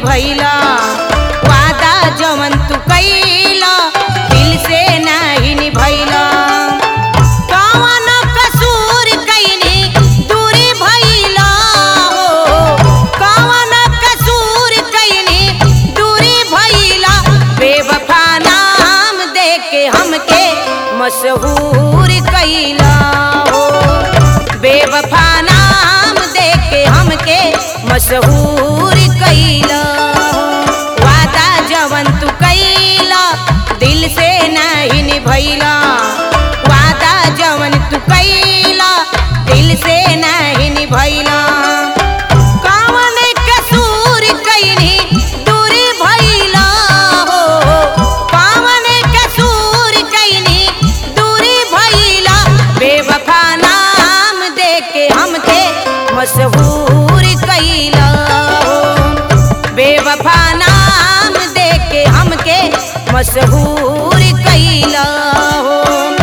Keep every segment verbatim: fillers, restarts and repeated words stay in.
निभैला वादा जवन तू कैला दिल से नहीं निभैला कौन कसूर कैनी दूरी भैला हो कौन कसूर कैनी दूरी भैला बेवफा नाम दे के हमके मशहूर कैला हो बेवफा नाम दे के हमके मशहूर कैला वादा जवन तू कैला दिल से नहीं निभैला वादा जवन तू कैला दिल से नहीं निभैला कौन कसूर कैनी दूरी भैला हो कौन कसूर कैनी दूरी भैला बेवफा नाम दे के हमके मशहूर कैला हो बेवफा नाम दे के हमके मशहूर कैला हो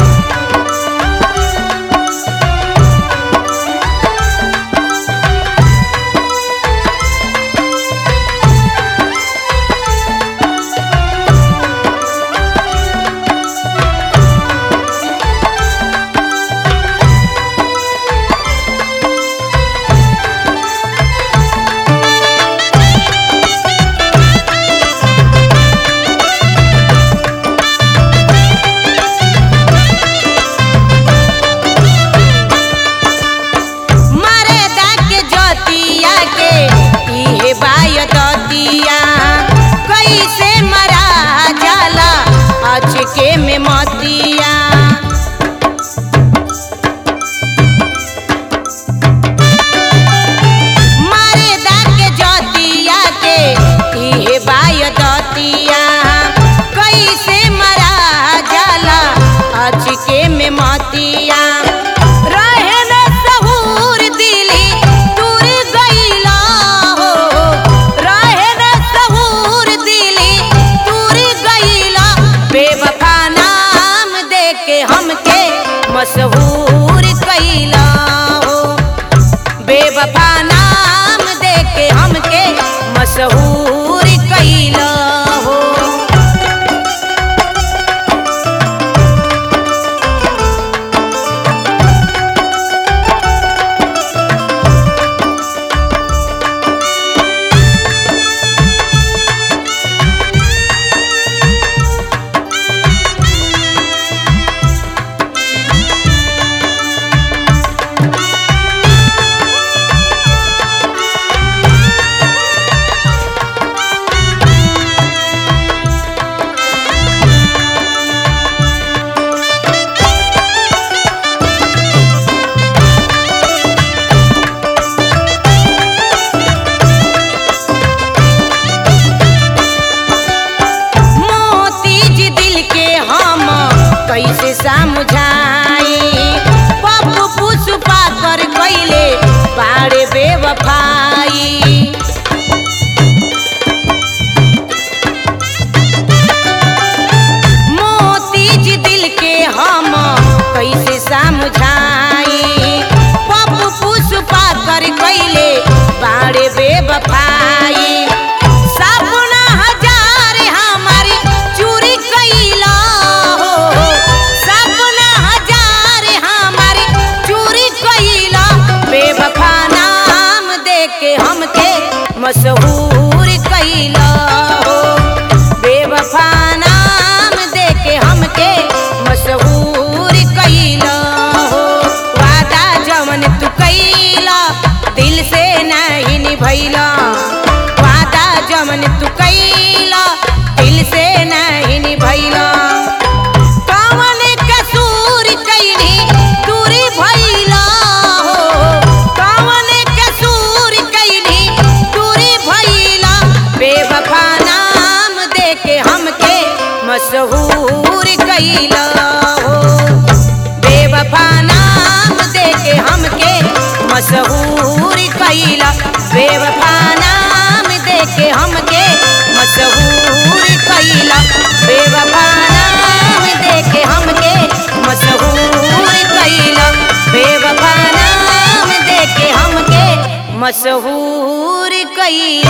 के में मोतिया मारे दा के जोतिया के इहे बाय दतिया कैसे मरा जाला आज के में मोतिया रहे न सहूर दिली दूर गईला हो रहे न सहूर दिली दूर गईला बेवफा नाम दे के हमके मशहूर कैला हो बेवफा नाम दे के हमके मशहूर कैला हो कैसे समझाई पप्पू पुष्पा कर कैले बाड़े बेवफाई मोती जी दिल के हम कैसे समझाई पप्पू पुष्पा कर कैले बाड़े बेवफाई सपना हजार हमारी चोरी कैला मशहूर कैला हो बेवफा नाम दे के हमके मशहूर कैला हो वादा जवन तू कैला दिल से नहीं निभैला वादा जवन तू कैला दिल से नहीं निभैला कौन कसूर कैनी दूरी भैला हो कौन कसूर कैनी दूरी भैला बेवफा नाम दे के हमके मशहूर कैला हो बेवफा नाम दे के हमके मशहूर कैला बेवफा नाम दे के हमके मशहूर कैला बेवफा नाम दे के हमके मशहूर कैला बेवफा नाम दे के हमके मशहूर कैला।